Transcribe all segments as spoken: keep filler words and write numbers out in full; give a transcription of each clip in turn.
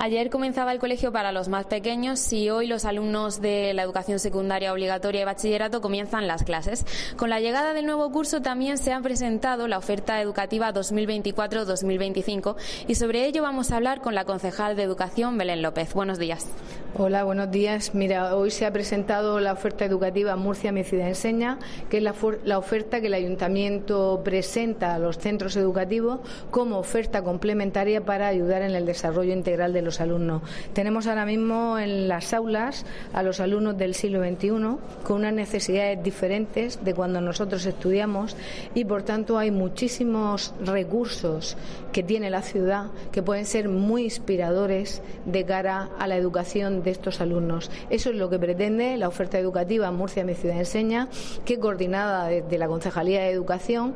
Ayer comenzaba el colegio para los más pequeños y hoy los alumnos de la educación secundaria obligatoria y bachillerato comienzan las clases. Con la llegada del nuevo curso también se ha presentado la oferta educativa dos mil veinticuatro dos mil veinticinco y sobre ello vamos a hablar con la concejal de Educación, Belén López. Buenos días. Hola, buenos días. Mira, hoy se ha presentado la oferta educativa Murcia Mi Ciudad Enseña, que es la, la oferta que el Ayuntamiento presenta a los centros educativos como oferta complementaria para ayudar en el desarrollo integral de los alumnos. Tenemos ahora mismo en las aulas a los alumnos del siglo veintiuno con unas necesidades diferentes de cuando nosotros estudiamos y, por tanto, hay muchísimos recursos que tiene la ciudad que pueden ser muy inspiradores de cara a la educación de estos alumnos. Eso es lo que pretende la oferta educativa Murcia Mi Ciudad Enseña, que, coordinada desde la Concejalía de Educación,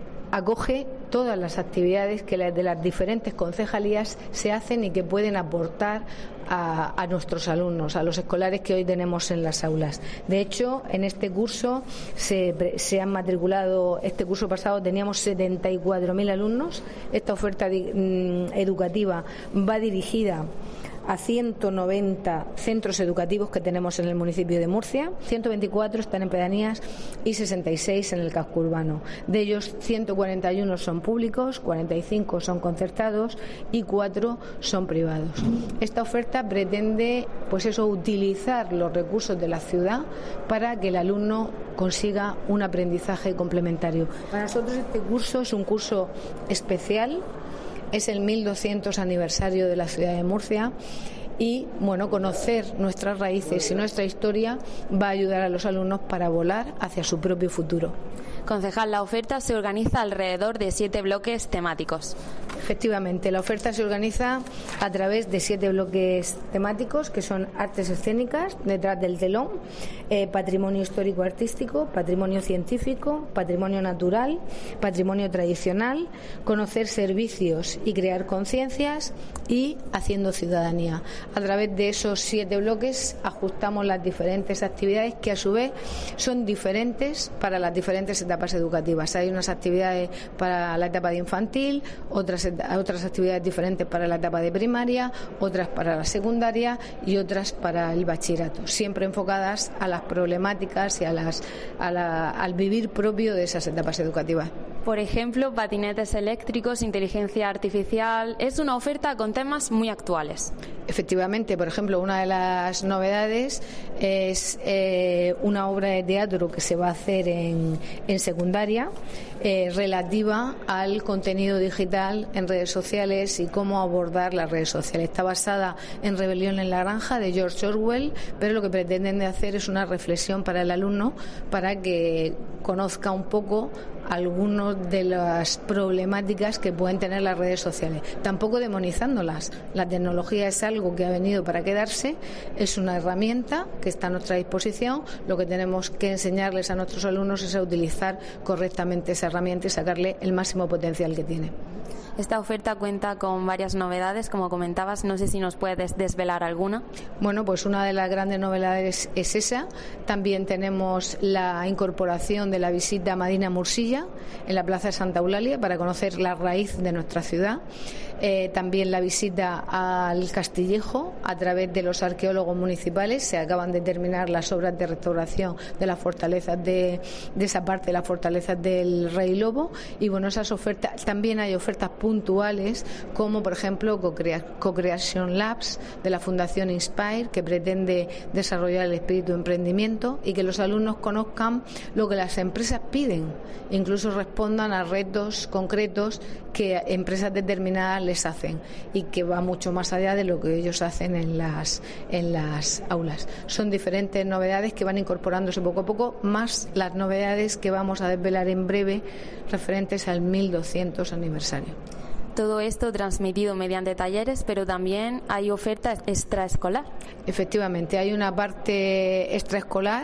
acoge todas las actividades que de las diferentes concejalías se hacen y que pueden aportar a, a nuestros alumnos, a los escolares que hoy tenemos en las aulas. De hecho, en este curso se, se han matriculado, este curso pasado teníamos setenta y cuatro mil alumnos. Esta oferta de, mm, educativa va dirigida a ciento noventa centros educativos que tenemos en el municipio de Murcia. ciento veinticuatro están en pedanías y sesenta y seis en el casco urbano. De ellos, ciento cuarenta y uno son públicos, cuarenta y cinco son concertados y cuatro son privados. Esta oferta pretende, pues eso, utilizar los recursos de la ciudad para que el alumno consiga un aprendizaje complementario. Para nosotros este curso es un curso especial. Es el mil doscientos aniversario de la ciudad de Murcia y, bueno, conocer nuestras raíces y nuestra historia va a ayudar a los alumnos para volar hacia su propio futuro. Concejal, la oferta se organiza alrededor de siete bloques temáticos. Efectivamente, la oferta se organiza a través de siete bloques temáticos que son artes escénicas, detrás del telón, eh, patrimonio histórico-artístico, patrimonio científico, patrimonio natural, patrimonio tradicional, conocer servicios y crear conciencias y haciendo ciudadanía. A través de esos siete bloques ajustamos las diferentes actividades que a su vez son diferentes para las diferentes etapas educativas. Hay unas actividades para la etapa de infantil, otras otras actividades diferentes para la etapa de primaria, otras para la secundaria y otras para el bachillerato, siempre enfocadas a las problemáticas y a las, a la, al vivir propio de esas etapas educativas. Por ejemplo, patinetes eléctricos, inteligencia artificial. Es una oferta con temas muy actuales. Efectivamente, por ejemplo, una de las novedades es eh, una obra de teatro que se va a hacer en, en secundaria eh, relativa al contenido digital en redes sociales y cómo abordar las redes sociales. Está basada en Rebelión en la Granja de George Orwell, pero lo que pretenden de hacer es una reflexión para el alumno para que conozca un poco algunas de las problemáticas que pueden tener las redes sociales, tampoco demonizándolas. La tecnología es algo que ha venido para quedarse, es una herramienta que está a nuestra disposición. Lo que tenemos que enseñarles a nuestros alumnos es a utilizar correctamente esa herramienta y sacarle el máximo potencial que tiene. Esta oferta cuenta con varias novedades, como comentabas. No sé si nos puedes desvelar alguna. Bueno, pues una de las grandes novedades es esa. También tenemos la incorporación de la visita a Madina Mursilla en la Plaza de Santa Eulalia para conocer la raíz de nuestra ciudad. Eh, también la visita al Castillejo a través de los arqueólogos municipales. Se acaban de terminar las obras de restauración de las fortalezas de, de esa parte de las fortalezas del Rey Lobo. Y bueno, esas ofertas, también hay ofertas puntuales como, por ejemplo, Co-Creation Labs de la Fundación Inspire, que pretende desarrollar el espíritu de emprendimiento y que los alumnos conozcan lo que las empresas piden, incluso respondan a retos concretos que empresas determinadas les hacen y que va mucho más allá de lo que ellos hacen en las, en las aulas. Son diferentes novedades que van incorporándose poco a poco, más las novedades que vamos a desvelar en breve referentes al mil doscientos aniversario. Todo esto transmitido mediante talleres, pero también hay oferta extraescolar. Efectivamente, hay una parte extraescolar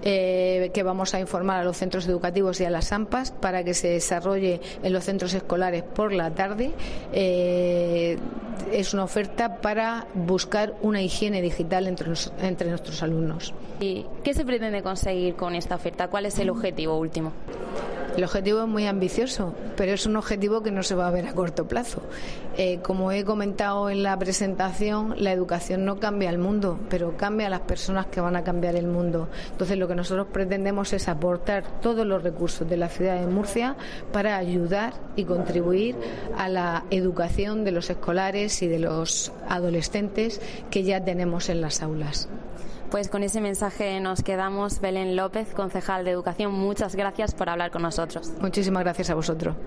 eh, que vamos a informar a los centros educativos y a las AMPAs para que se desarrolle en los centros escolares por la tarde. Eh, es una oferta para buscar una higiene digital entre, nos, entre nuestros alumnos. ¿Y qué se pretende conseguir con esta oferta? ¿Cuál es el objetivo último? El objetivo es muy ambicioso, pero es un objetivo que no se va a ver a corto plazo. Eh, como he comentado en la presentación, la educación no cambia el mundo, pero cambia a las personas que van a cambiar el mundo. Entonces, lo que nosotros pretendemos es aportar todos los recursos de la ciudad de Murcia para ayudar y contribuir a la educación de los escolares y de los adolescentes que ya tenemos en las aulas. Pues con ese mensaje nos quedamos. Belén López, concejal de Educación, muchas gracias por hablar con nosotros. Muchísimas gracias a vosotros.